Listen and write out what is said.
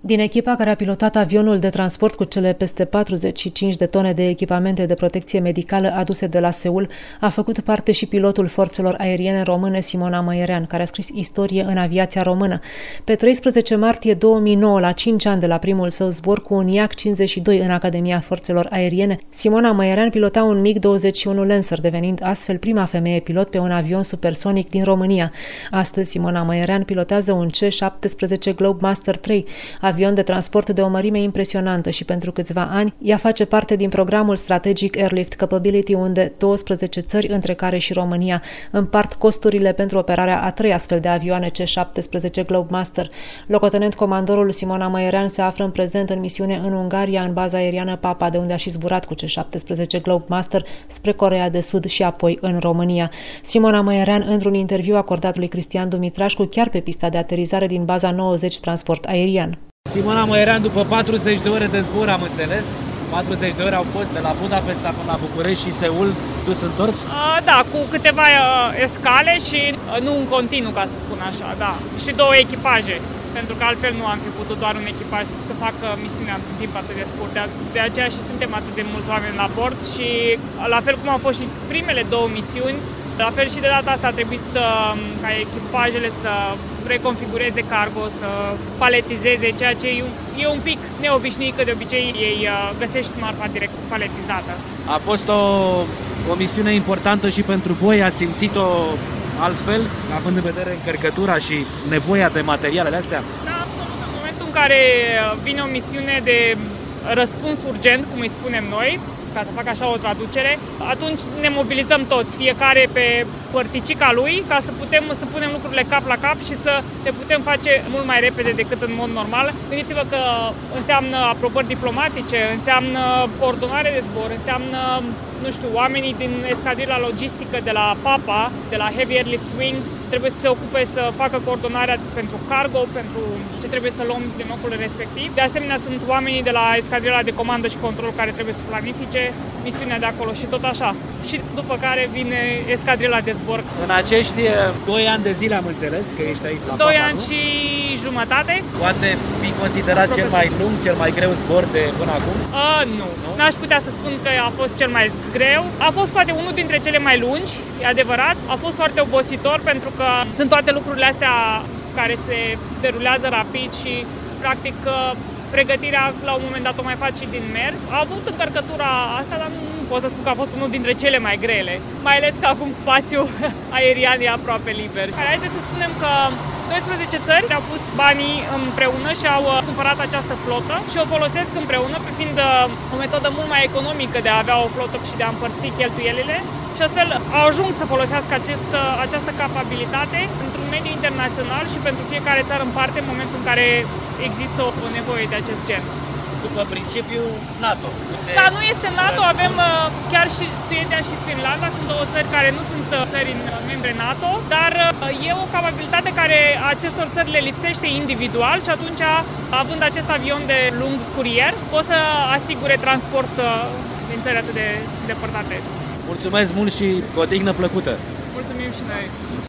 Din echipa care a pilotat avionul de transport cu cele peste 45 de tone de echipamente de protecție medicală aduse de la Seul, a făcut parte și pilotul forțelor aeriene române Simona Măierean, care a scris istorie în aviația română. Pe 13 martie 2009, la 5 ani de la primul său zbor cu un IAC-52 în Academia Forțelor Aeriene, Simona Măierean pilota un MiG-21 Lancer, devenind astfel prima femeie pilot pe un avion supersonic din România. Astăzi, Simona Măierean pilotează un C-17 Globemaster III, avion de transport de o mărime impresionantă și pentru câțiva ani ea face parte din programul Strategic Airlift Capability, unde 12 țări, între care și România, împart costurile pentru operarea a 3 astfel de avioane C-17 Globemaster. Locotenent comandorul Simona Măierean se află în prezent în misiune în Ungaria, în baza aeriană Papa, de unde a și zburat cu C-17 Globemaster spre Coreea de Sud și apoi în România. Simona Măierean, într-un interviu acordat lui Cristian Dumitrașcu, chiar pe pista de aterizare din baza 90 Transport Aerian. Simona Măierean, după 40 de ore de zbor, am înțeles, 40 de ore au fost de la Budapesta până la București și Seul, dus întors? Da, cu câteva escale și nu în continuu, ca să spun așa, da. Și 2 echipaje, pentru că altfel nu am fi putut doar un echipaj să facă misiunea în timp atât de scurt. De aceea și suntem atât de mulți oameni la bord și la fel cum au fost și primele 2 misiuni, la fel și de data asta a trebuit ca echipajele să reconfigureze cargo, să paletizeze, ceea ce e un pic neobișnuit, că de obicei ei găsești marfa direct paletizată. A fost o misiune importantă și pentru voi, ați simțit-o altfel, având în vedere încărcătura și nevoia de materialele astea? Da, absolut. În momentul în care vine o misiune de răspuns urgent, cum îi spunem noi, ca să fac așa o traducere, atunci ne mobilizăm toți, fiecare pe părticica lui, ca să putem să punem lucrurile cap la cap și să le putem face mult mai repede decât în mod normal. Gândiți-vă că înseamnă aprobări diplomatice, înseamnă coordonare de zbor, înseamnă, nu știu, oamenii din escadrila logistică de la Papa, de la Heavy Airlift Wing, trebuie să se ocupe să facă coordonarea pentru cargo, pentru ce trebuie să luăm din locul respectiv. De asemenea, sunt oamenii de la escadrila de comandă și control care trebuie să planifice misiunea de acolo și tot așa. Și după care vine escadrila de zbor. În acești 2 ani de zile am înțeles că ești aici la 2 Papa, ani nu? și jumătate. Poate fi considerat cel mai lung, cel mai greu zbor de până acum? Nu. N-aș putea să spun că a fost cel mai greu. A fost poate unul dintre cele mai lungi, e adevărat. A fost foarte obositor pentru că sunt toate lucrurile astea care se derulează rapid și practic pregătirea la un moment dat o mai faci și din mers. A avut încărcătura asta, dar nu pot să spun că a fost unul dintre cele mai grele. Mai ales că acum spațiul aerian e aproape liber. Haideți să spunem că 12 țări au pus banii împreună și au cumpărat această flotă și o folosesc împreună, fiind o metodă mult mai economică de a avea o flotă și de a împărți cheltuielile. Și astfel au ajuns să folosească această capabilitate într-un mediu internațional și pentru fiecare țară în parte, în momentul în care există o nevoie de acest gen. După principiul NATO. Da, nu este NATO, avem chiar și Suedia și Finlanda, sunt 2 țări care nu sunt țări membre NATO, dar e o capabilitate care acestor țări le lipsește individual și atunci, având acest avion de lung curier, pot să asigure transport din țări atât de depărtate. Mulțumesc mult și cu o dignă plăcută! Mulțumim și noi!